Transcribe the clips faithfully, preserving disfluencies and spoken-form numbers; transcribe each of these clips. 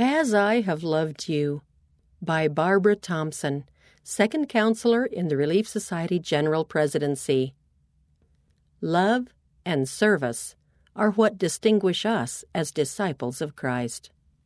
As I Have Loved You by Barbara Thompson, Second Counselor in the Relief Society General Presidency. Love and service are what distinguish us as disciples of Christ.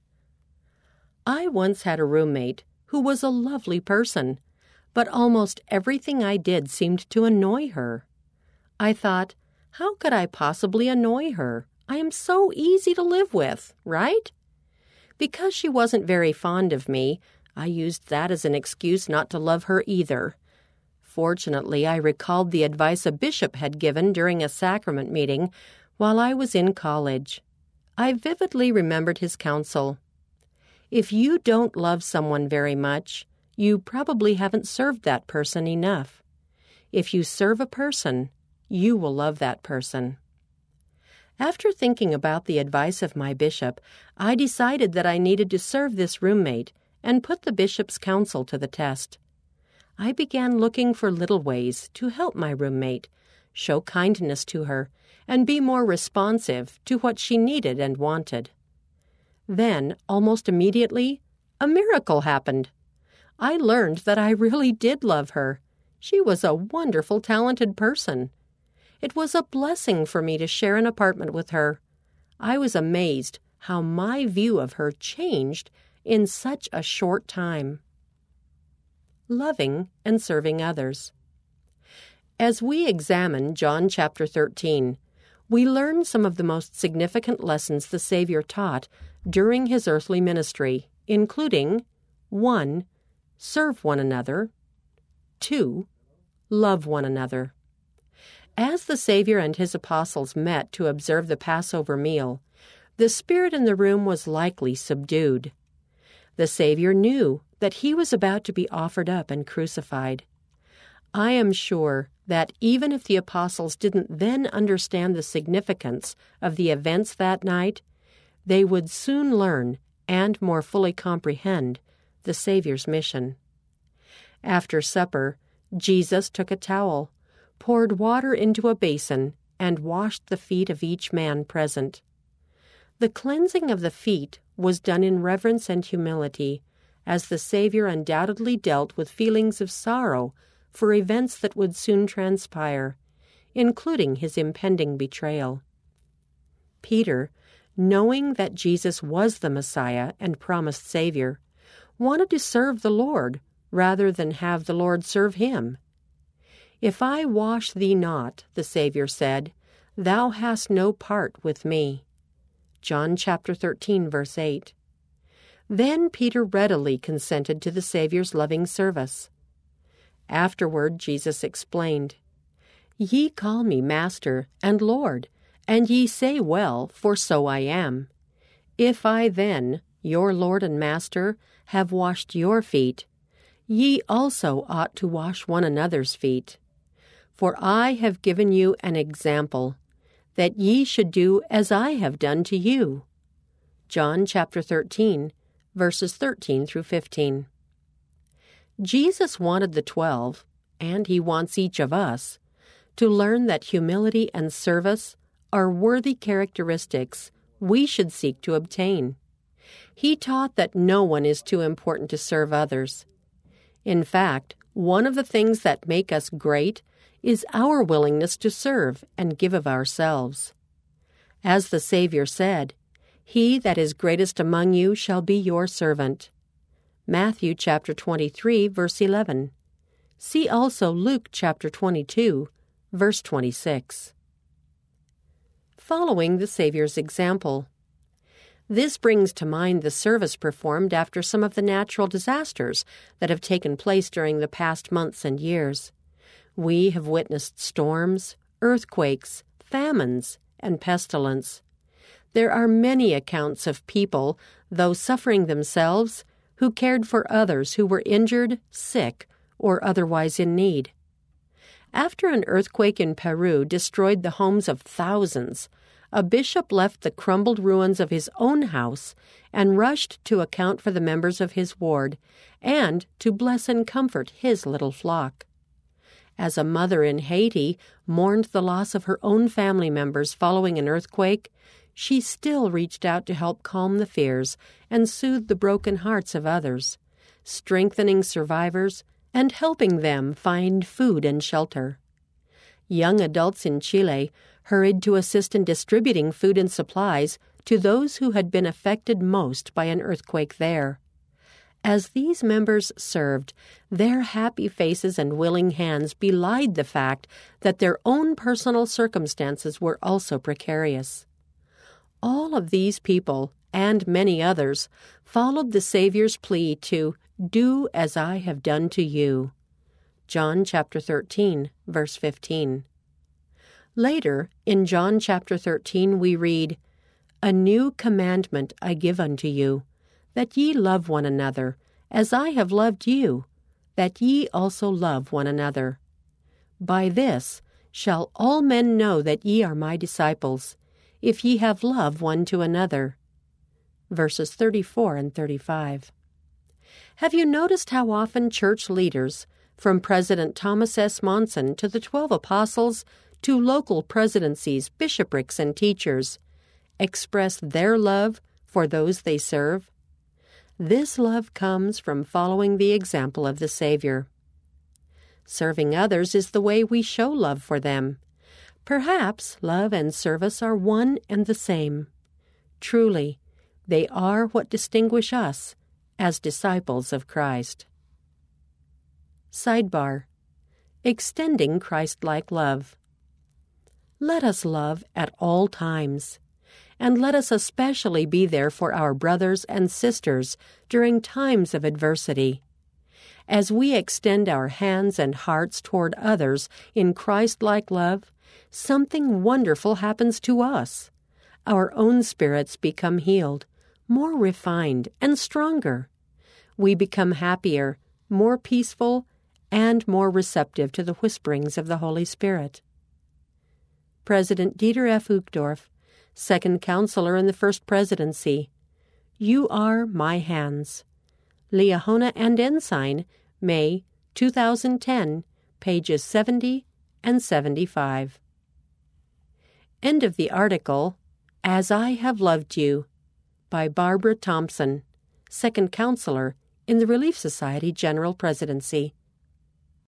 I once had a roommate who was a lovely person, but almost everything I did seemed to annoy her. I thought, how could I possibly annoy her? I am so easy to live with, right? Because she wasn't very fond of me, I used that as an excuse not to love her either. Fortunately, I recalled the advice a bishop had given during a sacrament meeting while I was in college. I vividly remembered his counsel. If you don't love someone very much, you probably haven't served that person enough. If you serve a person, you will love that person. After thinking about the advice of my bishop, I decided that I needed to serve this roommate and put the bishop's counsel to the test. I began looking for little ways to help my roommate, show kindness to her, and be more responsive to what she needed and wanted. Then, almost immediately, a miracle happened. I learned that I really did love her. She was a wonderful, talented person. It was a blessing for me to share an apartment with her. I was amazed how my view of her changed in such a short time. Loving and serving others. As we examine John chapter thirteen, we learn some of the most significant lessons the Savior taught during his earthly ministry, including one. Serve one another. two. Love one another. As the Savior and his apostles met to observe the Passover meal, the spirit in the room was likely subdued. The Savior knew that he was about to be offered up and crucified. I am sure that even if the apostles didn't then understand the significance of the events that night, they would soon learn and more fully comprehend the Savior's mission. After supper, Jesus took a towel, poured water into a basin, and washed the feet of each man present. The cleansing of the feet was done in reverence and humility, as the Savior undoubtedly dealt with feelings of sorrow for events that would soon transpire, including his impending betrayal. Peter, knowing that Jesus was the Messiah and promised Savior, wanted to serve the Lord rather than have the Lord serve him. "If I wash thee not," the Savior said, "thou hast no part with me." John chapter thirteen, verse eight. Then Peter readily consented to the Savior's loving service. Afterward, Jesus explained, "Ye call me Master and Lord, and ye say well, for so I am. If I then, your Lord and Master, have washed your feet, ye also ought to wash one another's feet. For I have given you an example, that ye should do as I have done to you." John chapter thirteen, verses thirteen through fifteen. Jesus wanted the twelve, and he wants each of us, to learn that humility and service are worthy characteristics we should seek to obtain. He taught that no one is too important to serve others. In fact, one of the things that make us great is our willingness to serve and give of ourselves. As the Savior said, "He that is greatest among you shall be your servant." Matthew chapter twenty-three, verse eleven. See also Luke chapter twenty-two, verse twenty-six. Following the Savior's example. This brings to mind the service performed after some of the natural disasters that have taken place during the past months and years. We have witnessed storms, earthquakes, famines, and pestilence. There are many accounts of people, though suffering themselves, who cared for others who were injured, sick, or otherwise in need. After an earthquake in Peru destroyed the homes of thousands, a bishop left the crumbled ruins of his own house and rushed to account for the members of his ward and to bless and comfort his little flock. As a mother in Haiti mourned the loss of her own family members following an earthquake, she still reached out to help calm the fears and soothe the broken hearts of others, strengthening survivors and helping them find food and shelter. Young adults in Chile hurried to assist in distributing food and supplies to those who had been affected most by an earthquake there. As these members served, their happy faces and willing hands belied the fact that their own personal circumstances were also precarious. All of these people, and many others, followed the Savior's plea to "Do as I have done to you." John chapter thirteen, verse fifteen. Later, in John chapter thirteen, we read, "A new commandment I give unto you, that ye love one another, as I have loved you, that ye also love one another. By this shall all men know that ye are my disciples, if ye have love one to another." Verses thirty-four and thirty-five. Have you noticed how often church leaders, from President Thomas S. Monson to the Twelve Apostles to local presidencies, bishoprics, and teachers, express their love for those they serve? This love comes from following the example of the Savior. Serving others is the way we show love for them. Perhaps love and service are one and the same. Truly, they are what distinguish us as disciples of Christ. Sidebar: Extending Christ-like love. Let us love at all times, and let us especially be there for our brothers and sisters during times of adversity. As we extend our hands and hearts toward others in Christ-like love, something wonderful happens to us. Our own spirits become healed, more refined, and stronger. We become happier, more peaceful, and more receptive to the whisperings of the Holy Spirit. President Dieter F. Uchtdorf, Second Counselor in the First Presidency. You are my hands. Liahona and Ensign, May two thousand ten, pages seventy and seventy-five. End of the article, As I Have Loved You, by Barbara Thompson, Second Counselor in the Relief Society General Presidency.